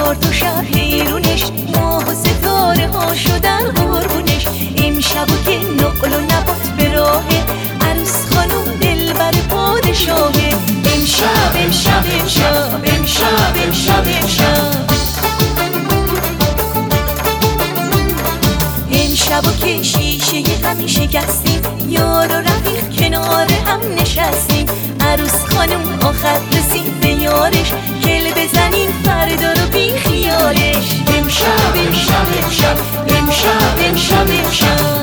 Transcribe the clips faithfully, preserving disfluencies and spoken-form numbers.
هزار تو شب حیرونش، ماه و ستاره ها شدن قربونش. امشبو که نقل و نبات به راهه، عروس خانوم دلبر پادشاهه. امشب امشب امشب امشب امشب امشب امشبو که شیشه غمی شکستیم، یار و رفیق کنار هم نشستیم. عروس خانم آخر رسید به یارش، گل بزنین فردا رو بی خیالش. امشب امشب امشب امشب امشب امشب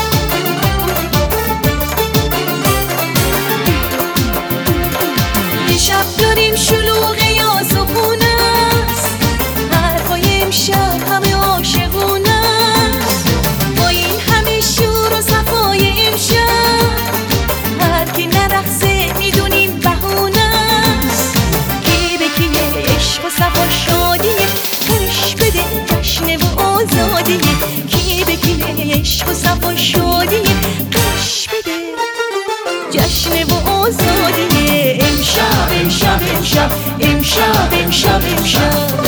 یه شب داریم شلوغه یا سخونه است، حرفای امشب همه عاشقونه است. با این همه شور و صفای امشب، هر کی نرقصه میدونیم بهونه است. کی به کیه عشق و صفا شادیه، کش بده جشن و آزادیه. کی به کیه عشق و صفا شادیه، کش بده جشن و آزادیه. امشب امشب امشب امشب امشب امشب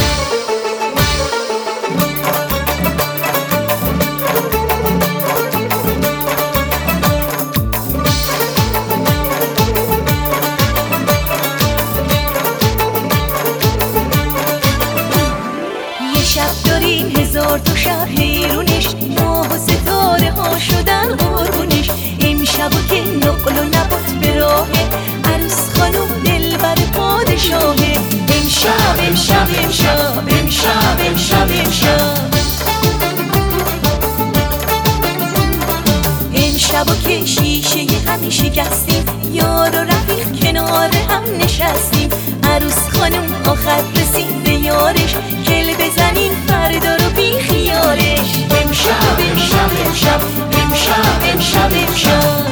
شب داریم هزار تو شب حیرونش، ماه و ستاره ها شدن قربونش. امشبو که نقل و نبات به راهه، عروس خانوم دلبر پادشاهه. امشب امشب امشب امشب امشب امشب امشبو که شیشه غمی شکستیم، یار و رفیق کنار هم نشستیم. عروس خانوم آخر رسید به یارش، گل بزنین فردا رو بی خیالش. امشب امشب امشب امشب امشب امشب